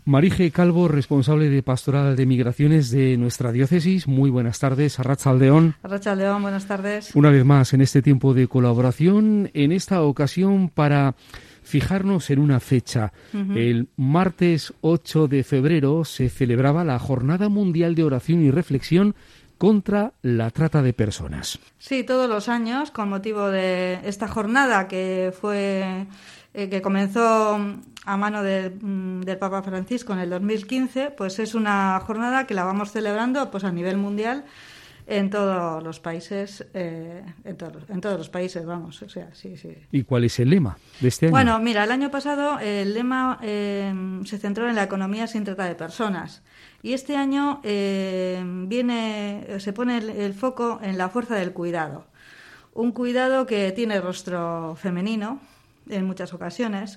Marije Calvo, responsable de Pastoral de Migraciones de nuestra diócesis. Muy buenas tardes, Arratsaldeón. Arratsaldeón, buenas tardes. Una vez más en este tiempo de colaboración, en esta ocasión para fijarnos en una fecha. El martes 8 de febrero se celebraba la Jornada Mundial de Oración y Reflexión contra la trata de personas. Sí, todos los años, con motivo de esta jornada que comenzó a mano del Papa Francisco en el 2015, pues es una jornada que la vamos celebrando pues a nivel mundial en todos los países, en todos los países, vamos, o sea, sí. ¿Y cuál es el lema de este año? Bueno, mira, el año pasado el lema se centró en la economía sin trata de personas. Y este año se pone el foco en la fuerza del cuidado. Un cuidado que tiene rostro femenino en muchas ocasiones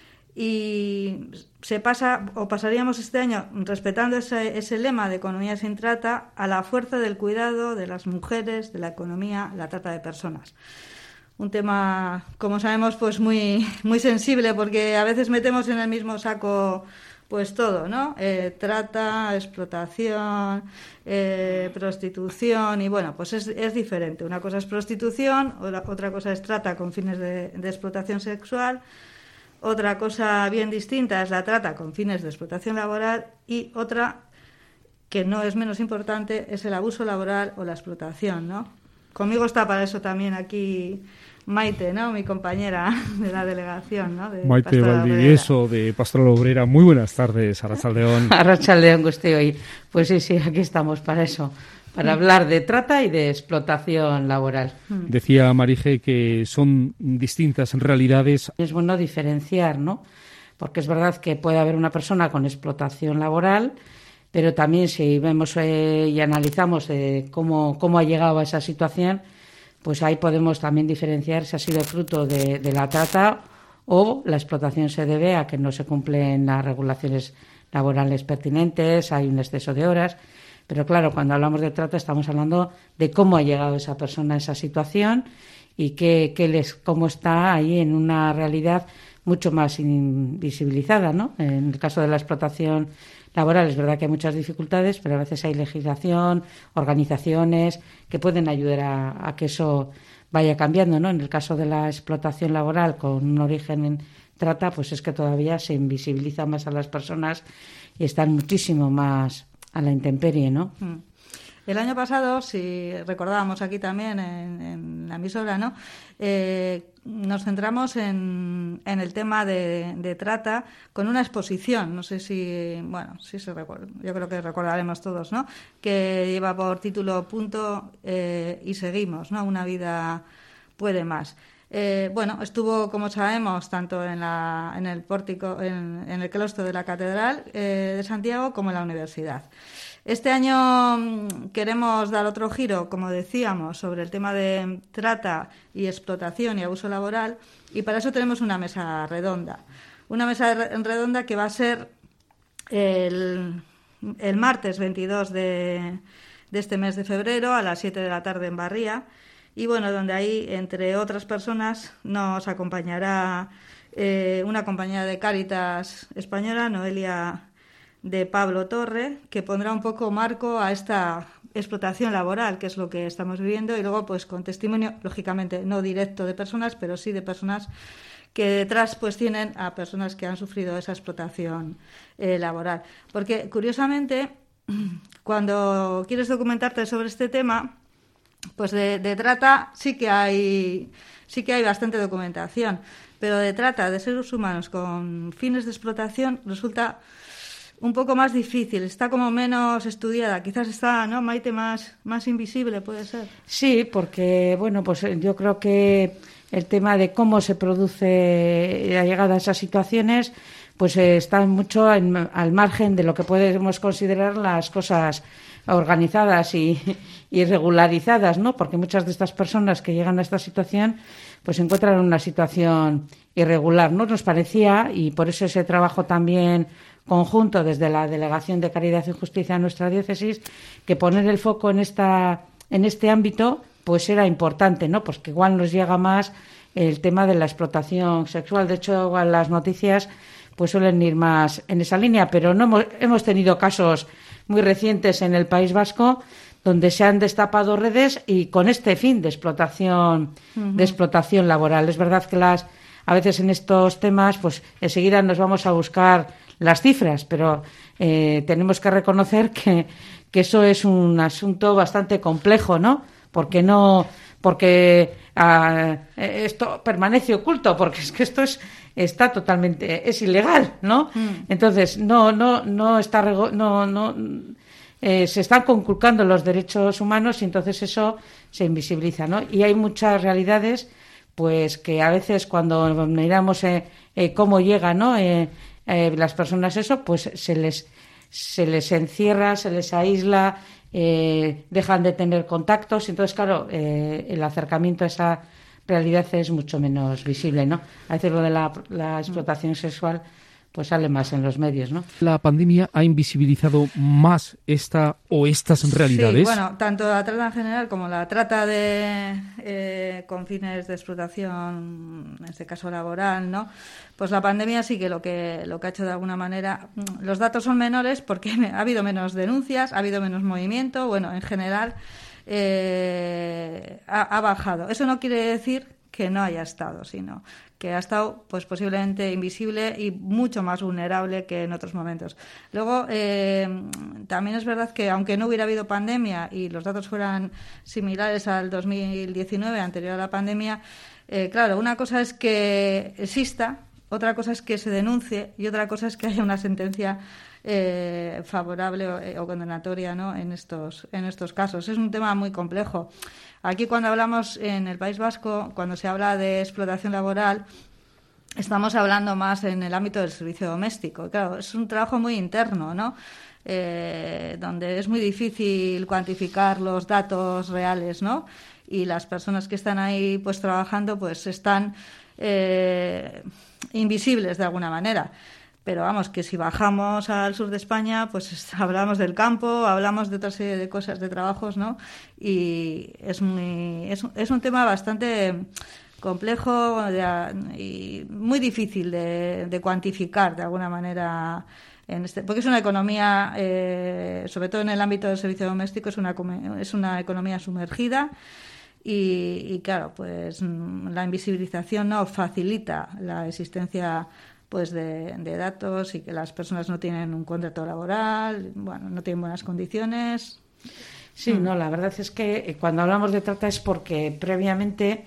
y pasaríamos este año respetando ese lema de economía sin trata a la fuerza del cuidado de las mujeres, de la economía, la trata de personas. Un tema, como sabemos, pues muy, muy sensible porque a veces metemos en el mismo saco pues todo, ¿no? Trata, explotación, prostitución y bueno, pues es diferente. Una cosa es prostitución, otra cosa es trata con fines de explotación sexual, otra cosa bien distinta es la trata con fines de explotación laboral y otra, que no es menos importante, es el abuso laboral o la explotación, ¿no? Conmigo está para eso también aquí Maite, ¿no? Mi compañera de la delegación, ¿no? De Maite Valdivieso, de Pastoral Obrera. Muy buenas tardes, Arratsaldeón. Arratsaldeón, Guztioi. Pues sí, aquí estamos para eso, para hablar de trata y de explotación laboral. Decía Marije que son distintas realidades. Es bueno diferenciar, ¿no? Porque es verdad que puede haber una persona con explotación laboral, pero también si vemos y analizamos cómo ha llegado a esa situación, pues ahí podemos también diferenciar si ha sido fruto de la trata o la explotación se debe a que no se cumplen las regulaciones laborales pertinentes, hay un exceso de horas. Pero claro, cuando hablamos de trata estamos hablando de cómo ha llegado esa persona a esa situación y cómo está ahí en una realidad mucho más invisibilizada, ¿no? En el caso de la explotación laboral es verdad que hay muchas dificultades, pero a veces hay legislación, organizaciones que pueden ayudar a que eso vaya cambiando, ¿no? En el caso de la explotación laboral con un origen en trata, pues es que todavía se invisibiliza más a las personas y están muchísimo más a la intemperie, ¿no? El año pasado, si recordábamos aquí también en la emisora, ¿no? Nos centramos en el tema de trata con una exposición, no sé si se recuerda, yo creo que recordaremos todos, ¿no? Que lleva por título Punto y seguimos, ¿no? Una vida puede más. Estuvo, como sabemos, tanto en el pórtico, en el claustro de la Catedral de Santiago como en la universidad. Este año queremos dar otro giro, como decíamos, sobre el tema de trata y explotación y abuso laboral, y para eso tenemos una mesa redonda. Una mesa redonda que va a ser el martes 22 de este mes de febrero a las 7 de la tarde en Barría, y bueno, donde ahí, entre otras personas, nos acompañará una compañera de Cáritas española, Noelia de Pablo Torre, que pondrá un poco marco a esta explotación laboral, que es lo que estamos viviendo, y luego pues con testimonio, lógicamente no directo de personas, pero sí de personas que detrás pues tienen a personas que han sufrido esa explotación laboral. Porque curiosamente, cuando quieres documentarte sobre este tema, pues de trata sí que hay bastante documentación, pero de trata de seres humanos con fines de explotación resulta un poco más difícil, está como menos estudiada, quizás está, ¿no, Maite, más invisible, puede ser? Sí, porque, bueno, pues yo creo que el tema de cómo se produce la llegada a esas situaciones, pues está mucho al margen de lo que podemos considerar las cosas organizadas y regularizadas, ¿no? Porque muchas de estas personas que llegan a esta situación pues se encuentran en una situación irregular, ¿no? Nos parecía, y por eso ese trabajo también conjunto desde la Delegación de Caridad y Justicia de nuestra diócesis, que poner el foco en este ámbito pues era importante, ¿no? Pues que igual nos llega más el tema de la explotación sexual. De hecho, igual las noticias pues suelen ir más en esa línea, pero no hemos tenido casos muy recientes en el País Vasco donde se han destapado redes y con este fin de explotación laboral. Es verdad que a veces en estos temas, pues enseguida nos vamos a buscar las cifras, pero tenemos que reconocer que eso es un asunto bastante complejo, ¿no? Porque esto permanece oculto, porque es que esto está totalmente es ilegal, ¿no? Entonces se están conculcando los derechos humanos y entonces eso se invisibiliza, ¿no? Y hay muchas realidades, pues que a veces cuando miramos cómo llegan, ¿no? Las personas pues se les encierra, se les aísla, dejan de tener contactos, entonces claro, el acercamiento a esa realidad es mucho menos visible, ¿no? A veces lo de la explotación sexual pues sale más en los medios, ¿no? ¿La pandemia ha invisibilizado más estas realidades? Sí, bueno, tanto la trata en general como la trata con fines de explotación, en este caso laboral, ¿no? Pues la pandemia sí que lo que ha hecho de alguna manera, los datos son menores porque ha habido menos denuncias, ha habido menos movimiento, bueno, en general ha bajado. Eso no quiere decir que no haya estado, sino que ha estado pues posiblemente invisible y mucho más vulnerable que en otros momentos. Luego, también es verdad que aunque no hubiera habido pandemia y los datos fueran similares al 2019, anterior a la pandemia, claro, una cosa es que exista, otra cosa es que se denuncie y otra cosa es que haya una sentencia favorable o condenatoria, ¿no? en estos casos. Es un tema muy complejo. Aquí cuando hablamos en el País Vasco, cuando se habla de explotación laboral, estamos hablando más en el ámbito del servicio doméstico. Claro, es un trabajo muy interno, ¿no? Donde es muy difícil cuantificar los datos reales, ¿no? Y las personas que están ahí pues trabajando pues están invisibles de alguna manera. Pero vamos, que si bajamos al sur de España, pues hablamos del campo, hablamos de otra serie de cosas, de trabajos, ¿no? Y es un tema bastante complejo y muy difícil de cuantificar de alguna manera, porque es una economía, sobre todo en el ámbito del servicio doméstico, es una economía sumergida. Y claro, pues la invisibilización no facilita la existencia pues de datos y que las personas no tienen un contrato laboral, bueno, no tienen buenas condiciones. Sí, no, la verdad es que cuando hablamos de trata es porque previamente,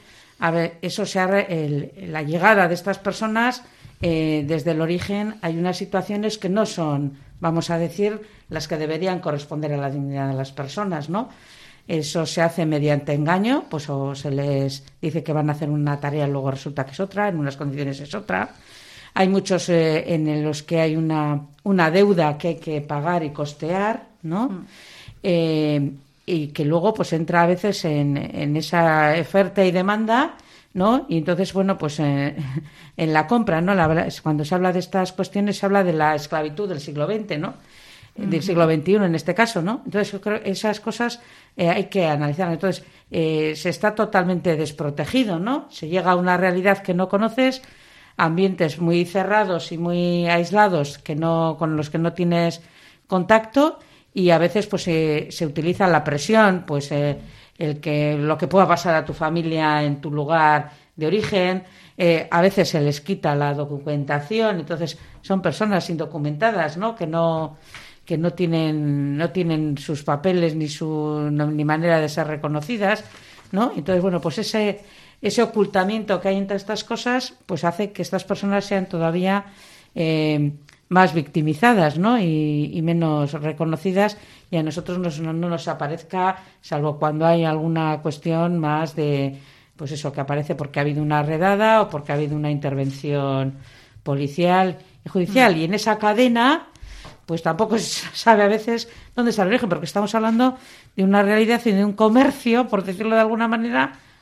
la llegada de estas personas desde el origen hay unas situaciones que no son, vamos a decir, las que deberían corresponder a la dignidad de las personas, ¿no? Eso se hace mediante engaño, pues o se les dice que van a hacer una tarea y luego resulta que es otra, en unas condiciones es otra. Hay muchos en los que hay una deuda que hay que pagar y costear, ¿no? Y que luego pues entra a veces en esa oferta y demanda, ¿no? Y entonces, bueno, pues en la compra, ¿no? Cuando se habla de estas cuestiones se habla de la esclavitud del siglo XX, ¿no? Del siglo XXI en este caso, ¿no? Entonces yo creo que esas cosas hay que analizar. Entonces se está totalmente desprotegido, ¿no? Se llega a una realidad que no conoces, ambientes muy cerrados y muy aislados con los que no tienes contacto y a veces pues se utiliza la presión, pues lo que pueda pasar a tu familia en tu lugar de origen. A veces se les quita la documentación, entonces son personas indocumentadas, ¿no? Que no tienen sus papeles ni manera de ser reconocidas, ¿no? Entonces, bueno, pues ese ocultamiento que hay entre estas cosas pues hace que estas personas sean todavía más victimizadas, ¿no? Y menos reconocidas, y a nosotros no nos aparezca, salvo cuando hay alguna cuestión más de, pues eso, que aparece porque ha habido una redada o porque ha habido una intervención policial y judicial. Y en esa cadena pues tampoco se sabe a veces dónde está el origen, porque estamos hablando de una realidad y de un comercio, por decirlo de alguna manera,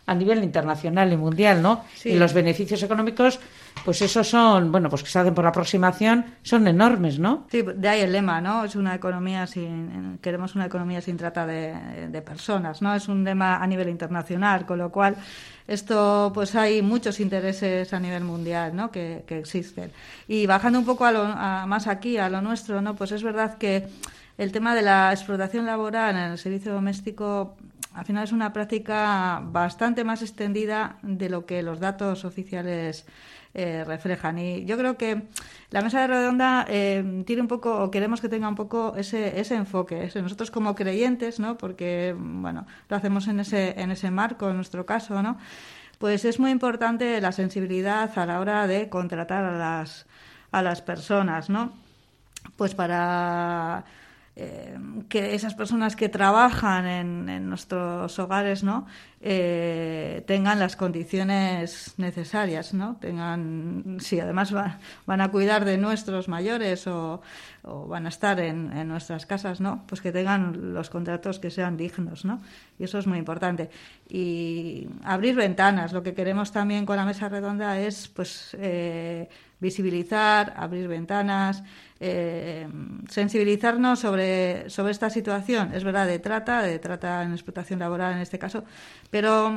a nivel internacional y mundial, ¿no? Sí. Y los beneficios económicos, pues esos son, bueno, pues que se hacen por aproximación, son enormes, ¿no? Sí, de ahí el lema, ¿no? Es una economía queremos una economía sin trata de personas, ¿no? Es un lema a nivel internacional, con lo cual esto, pues hay muchos intereses a nivel mundial, ¿no? Que existen. Y bajando un poco más aquí, a lo nuestro, ¿no? Pues es verdad que el tema de la explotación laboral en el servicio doméstico al final es una práctica bastante más extendida de lo que los datos oficiales reflejan. Y yo creo que la mesa de redonda tiene un poco, o queremos que tenga un poco ese enfoque. Nosotros como creyentes, ¿no? Porque, bueno, lo hacemos en ese marco, en nuestro caso, ¿no? Pues es muy importante la sensibilidad a la hora de contratar a las personas, ¿no? Pues para que esas personas que trabajan en nuestros hogares, ¿no? Tengan las condiciones necesarias, ¿no? Si además van a cuidar de nuestros mayores o van a estar en nuestras casas, ¿no? Pues que tengan los contratos que sean dignos, ¿no? Y eso es muy importante. Y abrir ventanas. Lo que queremos también con la mesa redonda es, pues, visibilizar, abrir ventanas, sensibilizarnos sobre esta situación. Es verdad, de trata en explotación laboral en este caso, pero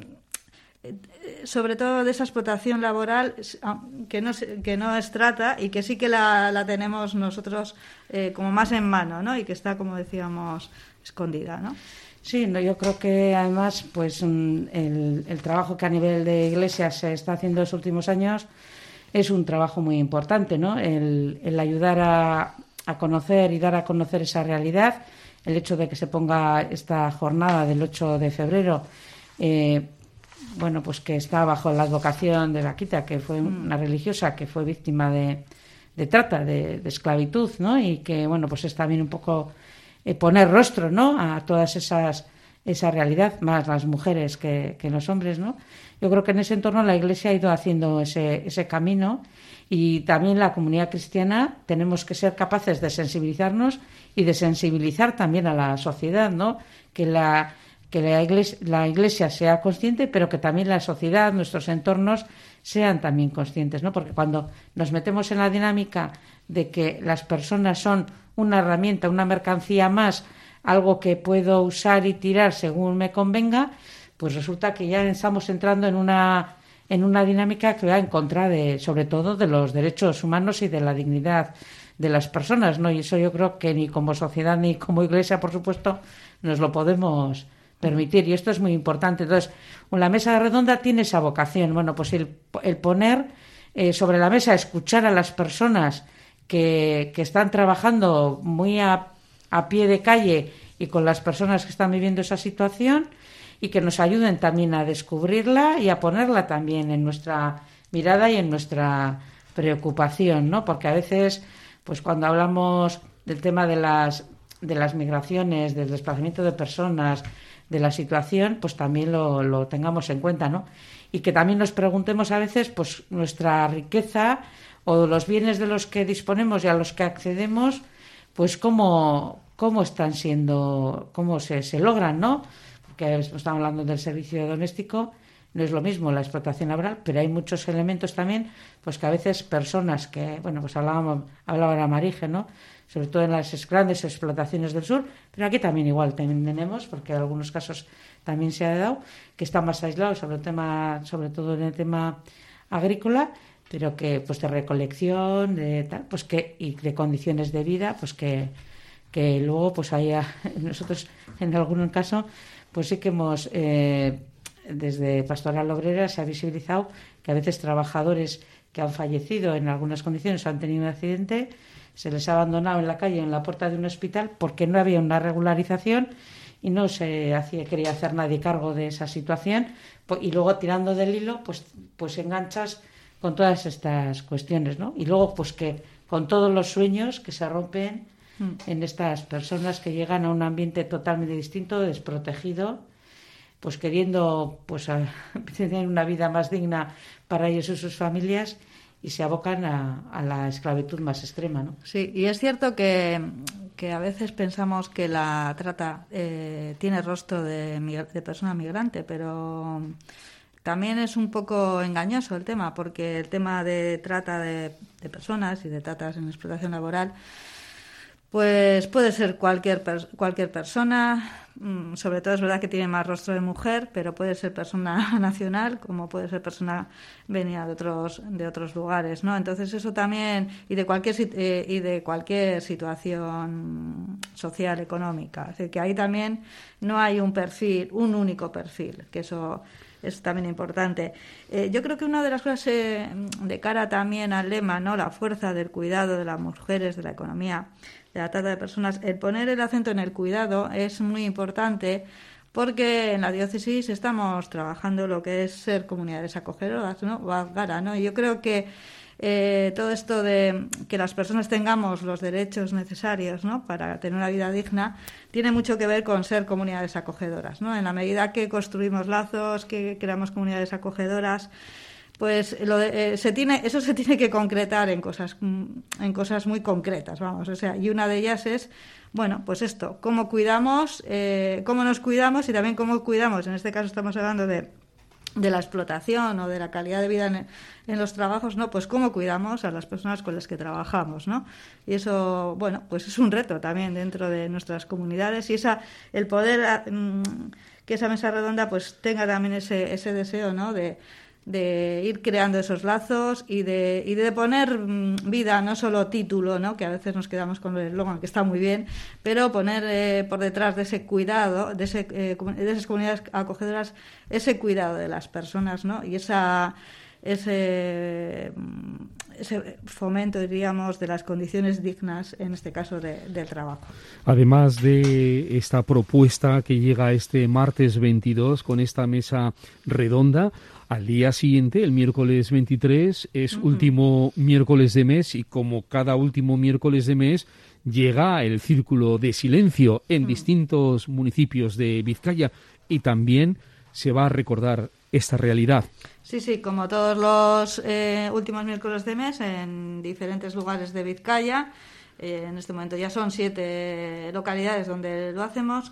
sobre todo de esa explotación laboral que no es trata y que sí que la tenemos nosotros como más en mano, ¿no? Y que está, como decíamos, escondida, ¿no? Sí, no, yo creo que además pues el trabajo que a nivel de Iglesia se está haciendo en los últimos años es un trabajo muy importante, ¿no? El ayudar a conocer y dar a conocer esa realidad, el hecho de que se ponga esta jornada del 8 de febrero, bueno, pues que está bajo la advocación de Vaquita, que fue una religiosa que fue víctima de trata, de esclavitud, ¿no? Y que, bueno, pues es también un poco poner rostro, ¿no? A todas esa realidad, más las mujeres que los hombres, ¿no? Yo creo que en ese entorno la Iglesia ha ido haciendo ese camino y también la comunidad cristiana tenemos que ser capaces de sensibilizarnos y de sensibilizar también a la sociedad, ¿no? Que la Iglesia sea consciente, pero que también la sociedad, nuestros entornos, sean también conscientes, ¿no? Porque cuando nos metemos en la dinámica de que las personas son una herramienta, una mercancía más, algo que puedo usar y tirar según me convenga, pues resulta que ya estamos entrando en una dinámica que va en contra sobre todo de los derechos humanos y de la dignidad de las personas, ¿no? Y eso yo creo que ni como sociedad ni como Iglesia, por supuesto, nos lo podemos permitir. Y esto es muy importante. Entonces, la mesa redonda tiene esa vocación. Bueno, pues el poner sobre la mesa, escuchar a las personas que están trabajando muy a pie de calle y con las personas que están viviendo esa situación y que nos ayuden también a descubrirla y a ponerla también en nuestra mirada y en nuestra preocupación, ¿no? Porque a veces, pues cuando hablamos del tema de las migraciones, del desplazamiento de personas, de la situación, pues también lo tengamos en cuenta, ¿no? Y que también nos preguntemos a veces, pues nuestra riqueza o los bienes de los que disponemos y a los que accedemos, pues cómo están siendo, cómo se logran, ¿no? Porque estamos hablando del servicio doméstico, no es lo mismo la explotación laboral, pero hay muchos elementos también, pues que a veces personas que, bueno, pues hablaba la Marige, ¿no? Sobre todo en las grandes explotaciones del sur, pero aquí también igual tenemos, porque en algunos casos también se ha dado, que están más aislados sobre todo en el tema agrícola, pero que pues de recolección, de tal, pues que y de condiciones de vida, pues que luego pues nosotros en algún caso pues sí que hemos desde Pastoral Obrera se ha visibilizado que a veces trabajadores que han fallecido en algunas condiciones o han tenido un accidente, se les ha abandonado en la calle, en la puerta de un hospital, porque no había una regularización y no se quería hacer nadie cargo de esa situación, y luego tirando del hilo pues enganchas con todas estas cuestiones, ¿no? Y luego pues que con todos los sueños que se rompen en estas personas que llegan a un ambiente totalmente distinto, desprotegido, pues queriendo pues tener una vida más digna para ellos y sus familias, y se abocan a la esclavitud más extrema, ¿no? Sí, y es cierto que que a veces pensamos que la trata tiene rostro de persona migrante, pero también es un poco engañoso el tema, porque el tema de trata de personas y de tratas en explotación laboral, pues puede ser cualquier persona, sobre todo es verdad que tiene más rostro de mujer, pero puede ser persona nacional, como puede ser persona venida de otros lugares, ¿no? Entonces eso también, y de cualquier situación social, económica, es decir, que ahí también no hay un único perfil, que eso es también importante. Yo creo que una de las cosas de cara también al lema, ¿no? La fuerza del cuidado de las mujeres, de la economía, de la trata de personas, el poner el acento en el cuidado es muy importante, porque en la diócesis estamos trabajando lo que es ser comunidades acogedoras, ¿no? O Azgara, ¿no? Y yo creo que todo esto de que las personas tengamos los derechos necesarios, ¿no? Para tener una vida digna, tiene mucho que ver con ser comunidades acogedoras, ¿no? En la medida que construimos lazos, que creamos comunidades acogedoras, pues eso se tiene que concretar en cosas muy concretas, vamos, o sea, y una de ellas es, bueno, pues esto, cómo nos cuidamos y también cómo cuidamos, en este caso estamos hablando de la explotación o de la calidad de vida en los trabajos, ¿no? Pues cómo cuidamos a las personas con las que trabajamos, ¿no? Y eso, bueno, pues es un reto también dentro de nuestras comunidades, y el poder que esa mesa redonda pues tenga también ese deseo, ¿no? De ir creando esos lazos y de poner vida, no solo título, ¿no? Que a veces nos quedamos con el eslogan, que está muy bien, pero poner por detrás de ese cuidado, de esas comunidades acogedoras, ese cuidado de las personas, ¿no? Y ese fomento, diríamos, de las condiciones dignas, en este caso del trabajo. Además de esta propuesta que llega este martes 22 con esta mesa redonda, al día siguiente, el miércoles 23, es último miércoles de mes, y como cada último miércoles de mes llega el Círculo de Silencio en distintos municipios de Vizcaya, y también se va a recordar esta realidad. Sí, como todos los últimos miércoles de mes en diferentes lugares de Vizcaya. En este momento ya son 7 localidades donde lo hacemos.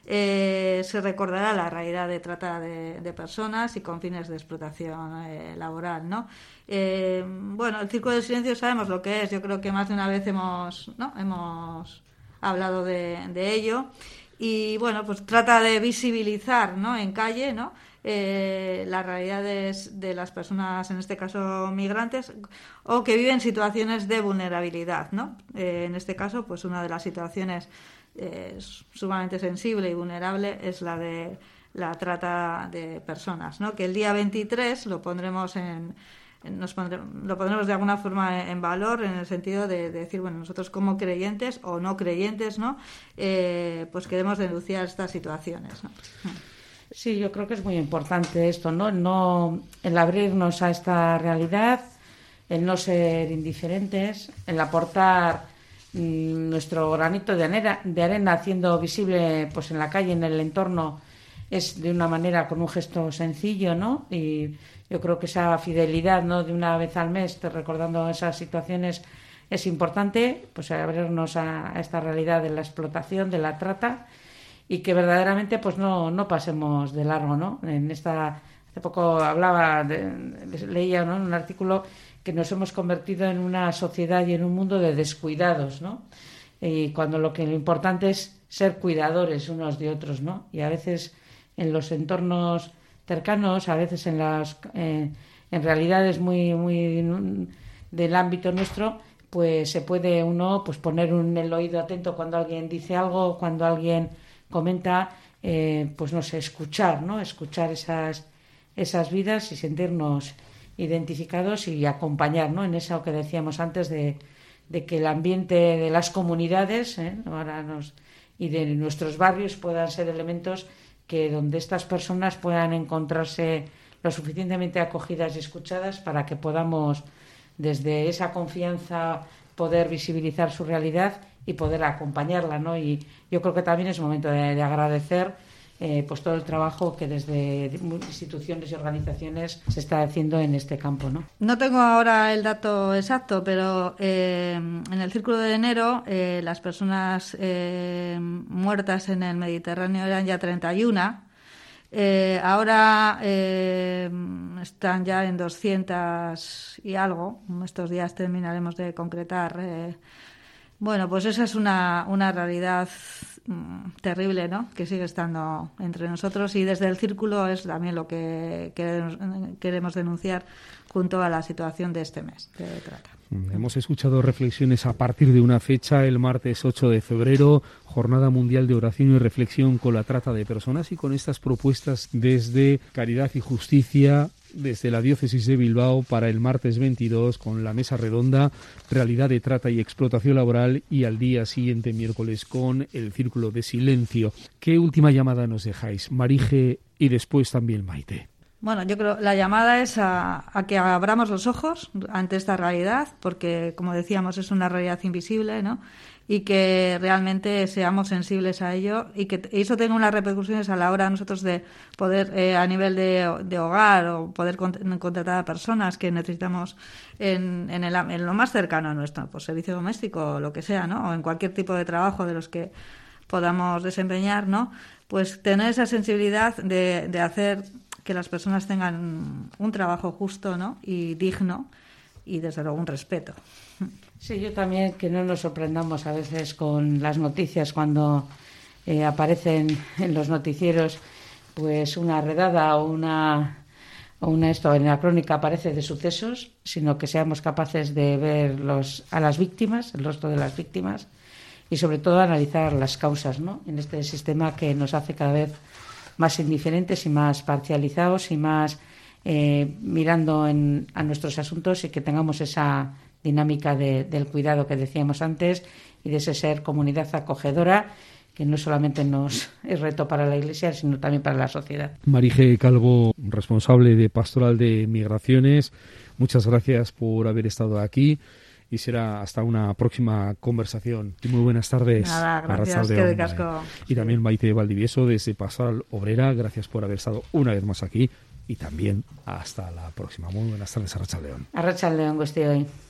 Se recordará la realidad de trata de personas y con fines de explotación laboral, ¿no? Bueno, el Círculo de Silencio sabemos lo que es. Yo creo que más de una vez hemos hablado de ello. Y bueno, pues trata de visibilizar, ¿no? En calle, ¿no? Las realidades de las personas, en este caso migrantes, o que viven situaciones de vulnerabilidad, ¿no? En este caso, pues una de las situaciones sumamente sensible y vulnerable es la de la trata de personas, ¿no? Que el día 23 lo pondremos lo pondremos de alguna forma en valor, en el sentido de decir, bueno, nosotros como creyentes o no creyentes, ¿no? Pues queremos denunciar estas situaciones, ¿no? Sí, yo creo que es muy importante esto, ¿no? El abrirnos a esta realidad, el no ser indiferentes, el aportar nuestro granito de arena haciendo visible, pues en la calle, en el entorno, es de una manera, con un gesto sencillo, ¿no? Y yo creo que esa fidelidad, ¿no? De una vez al mes, recordando esas situaciones, es importante, pues abrirnos a esta realidad de la explotación, de la trata, y que verdaderamente pues no pasemos de largo, ¿no? Hace poco leía, ¿no? En un artículo que nos hemos convertido en una sociedad y en un mundo de descuidados, ¿no? Y cuando lo importante es ser cuidadores unos de otros, ¿no? Y a veces en los entornos cercanos, a veces en realidades muy del ámbito nuestro, pues se puede uno pues poner el oído atento cuando alguien dice algo, cuando alguien comenta, pues no sé, escuchar, ¿no? Escuchar esas vidas y sentirnos identificados y acompañar, ¿no? En eso que decíamos antes de que el ambiente de las comunidades y de nuestros barrios puedan ser elementos que donde estas personas puedan encontrarse lo suficientemente acogidas y escuchadas para que podamos desde esa confianza poder visibilizar su realidad y poder acompañarla, ¿no? Y yo creo que también es momento de agradecer pues todo el trabajo que desde instituciones y organizaciones se está haciendo en este campo, ¿no? No tengo ahora el dato exacto, pero en el Círculo de Enero las personas muertas en el Mediterráneo eran ya 31. Ahora están ya en 200 y algo. Estos días terminaremos de concretar. Bueno, pues esa es una realidad terrible, ¿no? Que sigue estando entre nosotros, y desde el Círculo es también lo que queremos denunciar junto a la situación de este mes de trata. Hemos escuchado reflexiones a partir de una fecha, el martes 8 de febrero, Jornada Mundial de Oración y Reflexión con la Trata de Personas, y con estas propuestas desde Caridad y Justicia, desde la Diócesis de Bilbao, para el martes 22 con la mesa redonda Realidad de Trata y Explotación Laboral, y al día siguiente, miércoles, con el Círculo de Silencio. ¿Qué última llamada nos dejáis, Marije, y después también Maite? Bueno, yo creo la llamada es a que abramos los ojos ante esta realidad, porque, como decíamos, es una realidad invisible, ¿no? Y que realmente seamos sensibles a ello, y que eso tenga unas repercusiones a la hora nosotros de poder, a nivel de hogar, o poder contratar a personas que necesitamos en lo más cercano a nuestro, pues servicio doméstico o lo que sea, ¿no? O en cualquier tipo de trabajo de los que podamos desempeñar, ¿no? Pues tener esa sensibilidad de hacer que las personas tengan un trabajo justo, ¿no? Y digno, y desde luego un respeto. Sí, yo también, que no nos sorprendamos a veces con las noticias cuando aparecen en los noticieros pues una redada o una esto en la crónica aparece de sucesos, sino que seamos capaces de ver a las víctimas, el rostro de las víctimas, y sobre todo analizar las causas, ¿no? En este sistema que nos hace cada vez más indiferentes y más parcializados y más mirando a nuestros asuntos, y que tengamos esa dinámica del cuidado que decíamos antes, y de ese ser comunidad acogedora, que no solamente es reto para la Iglesia, sino también para la sociedad. Marije Calvo, responsable de Pastoral de Migraciones, muchas gracias por haber estado aquí, y será hasta una próxima conversación. Y muy buenas tardes. Nada, gracias, que de casco. Y también Maite Valdivieso, desde Pastoral Obrera, gracias por haber estado una vez más aquí, y también hasta la próxima. Muy buenas tardes, Arratsaldeon. Arratsaldeon, guztioi.